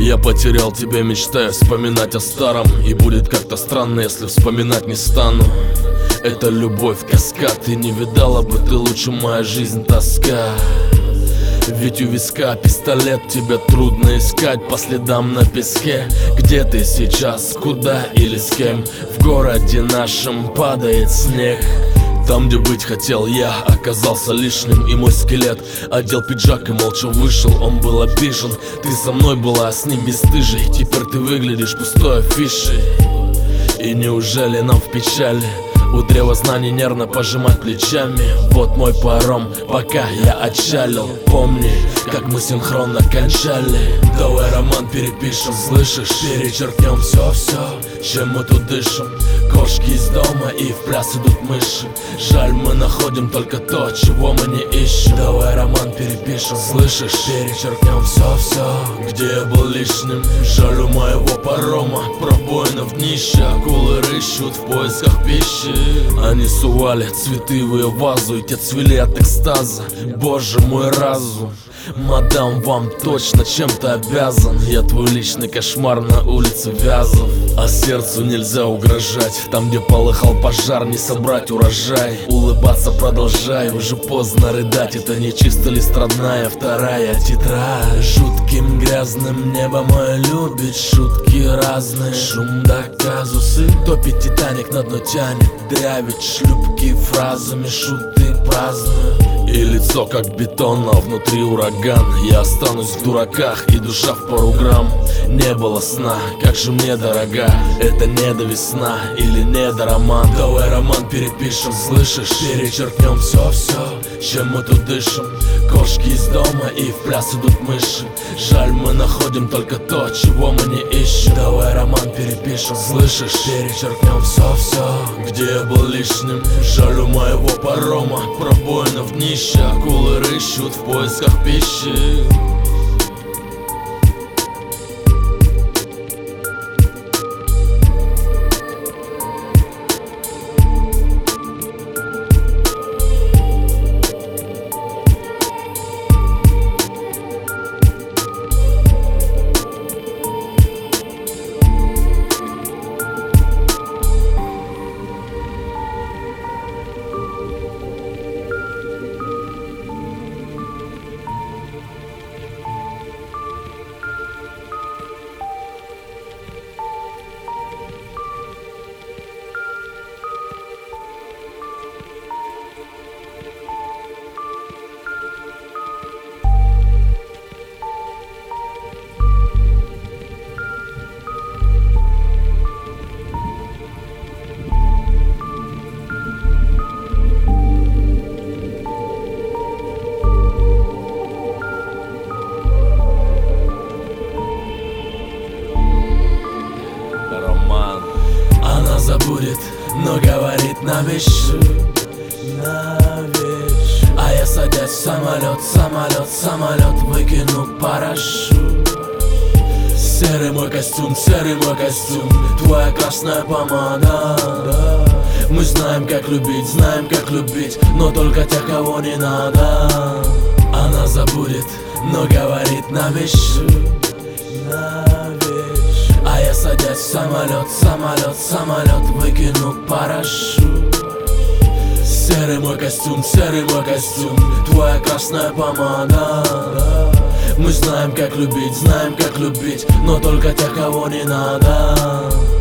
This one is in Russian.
Я потерял тебя, мечтая вспоминать о старом. И будет как-то странно, если вспоминать не стану. Это любовь, каскад, ты не видала бы ты лучше, моя жизнь тоска. Ведь у виска пистолет, тебя трудно искать по следам на песке. Где ты сейчас, куда или с кем? В городе нашем падает снег. Там, где быть хотел я, оказался лишним. И мой скелет одел пиджак и молча вышел. Он был обижен, ты со мной была, с ним бесстыжей. Теперь ты выглядишь пустой афишей. И неужели нам в печали у древа знаний нервно пожимать плечами? Вот мой паром, пока я отчалил. Помни, как мы синхронно кончали. Давай роман перепишем, слышишь? Перечеркнем все, чем мы тут дышим. Кошки из дома и в пляс идут мыши. Жаль, мы находим только то, чего мы не ищем. Давай роман перепишем, слышишь? Перечеркнем все, где я был лишним. Жаль, у моего парома пробоина в днище. Акулы рыщут в поисках пищи. Они сували цветы в ее вазу, и те цвели от экстаза. Боже мой разум, мадам, вам точно чем-то обязан. Я твой личный кошмар на улице Вязов. А сердцу нельзя угрожать. Там, где полыхал пожар, не собрать урожай. Улыбаться продолжай, уже поздно рыдать. Это не чисто лист, родная вторая тетрадь. Жутким грязным небо мое любит шутки разные. Шум да казусы, топит Титаник, на дно тянет. Дрявит шлюпки фразами, шуты празднуют. И лицо как бетон, а внутри ураган. Я останусь в дураках, и душа в пару грамм. Не было сна, как же мне дорога. Это не до весна или не до роман. Давай роман перепишем, слышишь? Перечеркнем все, чем мы тут дышим. Кошки из дома и в пляс идут мыши. Жаль, мы находим только то, чего мы не ищем. Давай роман перепишем, слышишь? Перечеркнем все, где я был лишним. Жаль, у моего парома пробоина в днище. Акулы рыщут в поисках пищи. Забудет, но говорит на вещи. А я садясь в самолет, выкину парашют. Серый мой костюм, твоя красная помада. Мы знаем, как любить, но только тех, кого не надо. Она забудет, но говорит на вещи. А я садясь в самолет, выкину парашют. Серый мой костюм, твоя красная помада. Мы знаем, как любить, но только тех, кого не надо.